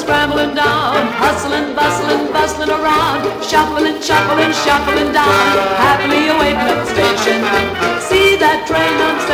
scrambling down, hustling, bustling, bustling around, shuffling, shuffling, shuffling down, happily awaiting at the station. See that train on